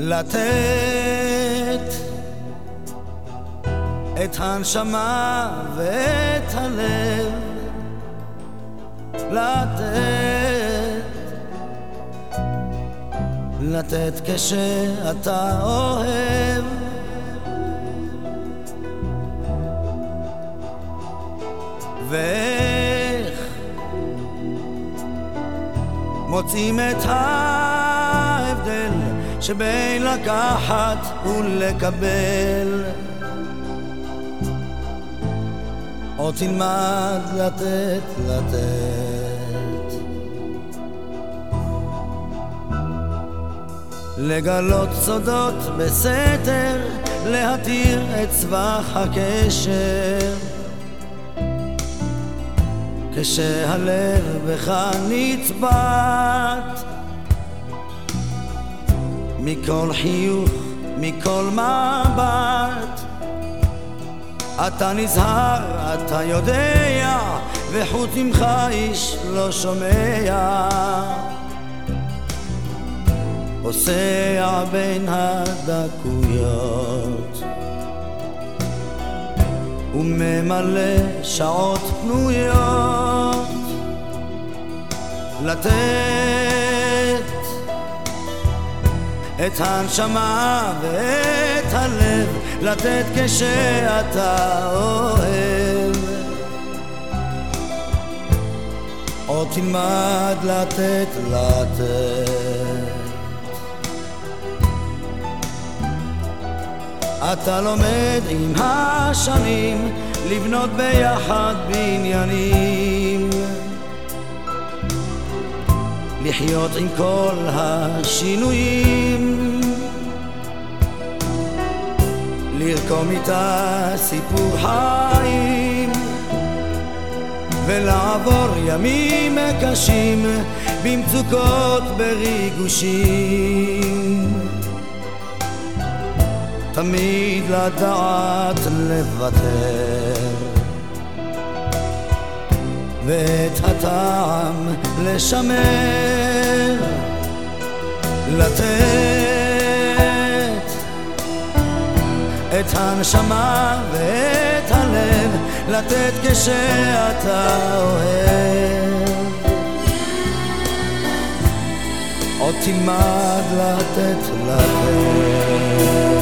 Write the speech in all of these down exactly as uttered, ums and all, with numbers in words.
לתת את הנשמה ואת הלב, לתת, לתת כשאתה אוהב, ואיך מוצאים את ההבדל שבין לקחת ולקבל. או תלמד לתת, לתת, לגלות סודות בסתר, להתיר את צבח הקשר, כשהלב בך נצבט, מכל חיוך, מכל מבט. אתה נזהר, אתה יודע, וחוץ ממך איש לא שומע, פוסע בין הדקויות וממלא שעות פנויות. לתת את הנשמה ואת הלב, לתת כשאתה אוהב, או תלמד לתת, לתת. אתה לומד עם השנים לבנות ביחד בניינים, לחיות עם כל השינויים, לרקום איתה סיפור חיים, ולעבור ימים קשים במצוקות בריגושים. תמיד לדעת לוותר, ואת הטעם לשמר. לתת את הנשמה ואת הלב, לתת כשאתה אוהב, עוד תלמד לתת, לתת.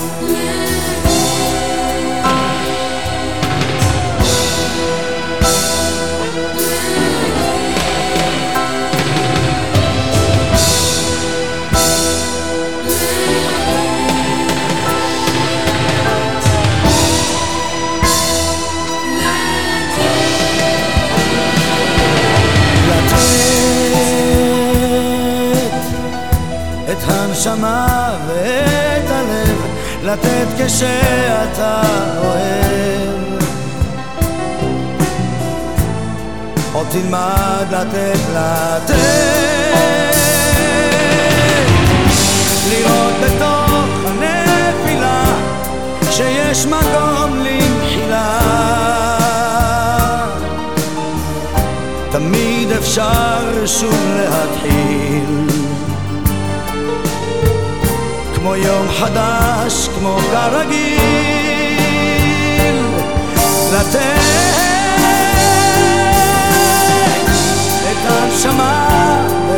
את הנשמה ואת הלב, לתת כשאתה אוהב, עוד תלמד לתת, לתת. לראות בתוך הנפילה שיש מקום למחילה, תמיד אפשר שוב להתחיל, כמו יום חדש, כמו כרגיל. לתת את הנשמה